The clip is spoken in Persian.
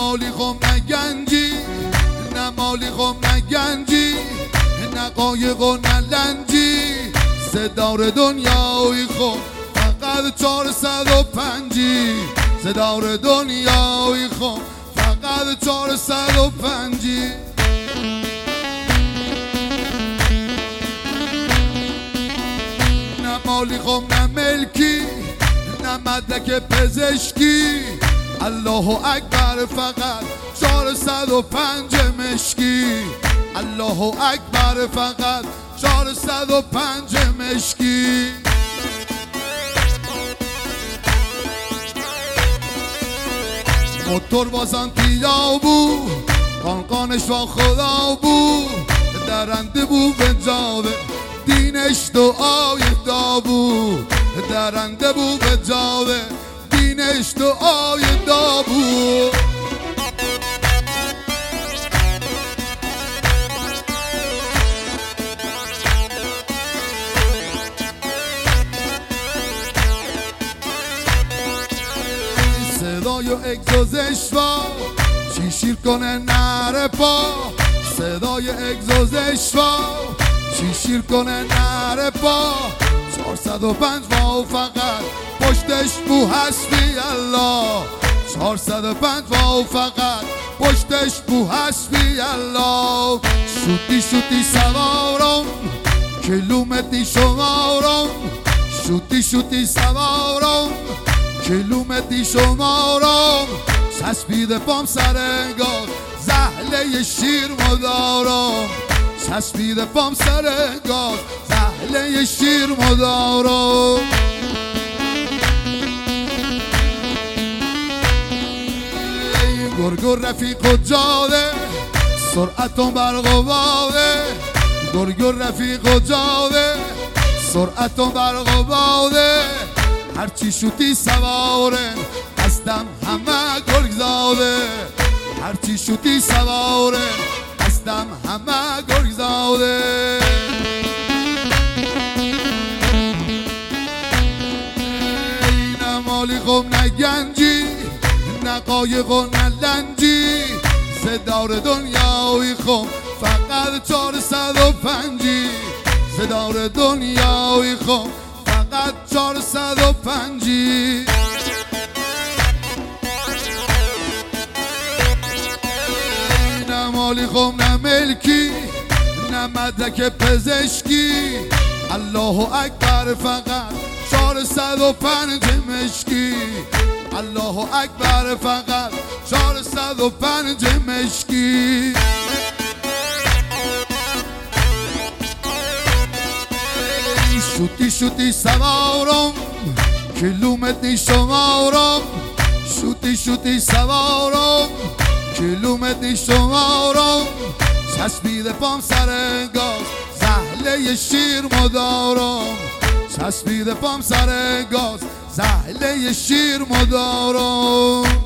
مالی خم نه گنجی، نه مالی خم نه گنجی، نه قایق و نه لنجی. صدار دنیای خم فقط 405. صدار دنیای خم فقط 405. نه مالی خم نه ملکی، نه مدرک پزشکی. الله اکبر فقط 405 مشکی. الله اکبر فقط 405 مشکی. موتور بازان تیا بود، قانقانش با خدا بود. درنده بود به جاوه دینش دعای داوود. درنده بود به جاوه دینش دعای داوود. صدای و اگزوزش با چی شیر کنه نره پا. صدای اگزوزش با چی شیر کنه نره پا. 405 واو فقط پشتش بو حسبی الله. 405 واو فقط پشتش بو حسبی الله. شوتی شوتی سوارم کیلومتری شمارم. شوتی شوتی سوارم کیلومتری شمارم. چسبیده پام سر گاز زهله شیر مدارم. چسبیده پام سر گاز زهله شیر مدارم. گرگر رفیق و جاده سرعتون برق و باده. گرگر رفیق و جاده سرعتون برق و باده. هرچی شوتی سواره هستم همه گرگ زاده. هرچی شوتی سواره هستم همه گرگ زاده. نه مالی خم نه گنجی، نه قایق و نه لنجی. صدار دنیای خم فقط 405. صدار دنیای خم فقط 405. نه مالی خم نه ملکی، نه مدرک پزشکی. الله اکبر فقط 405 مشکی. الله اکبر فقط 405 مشکی. شوتی شوتی سوارم کیلومتری شمارم. شوتی شوتی سوارم کیلومتری شمارم. چسبیده پام سر گاز زهله شیر مدارم. چسبیده پام سر گاز زهله شیر مدارم.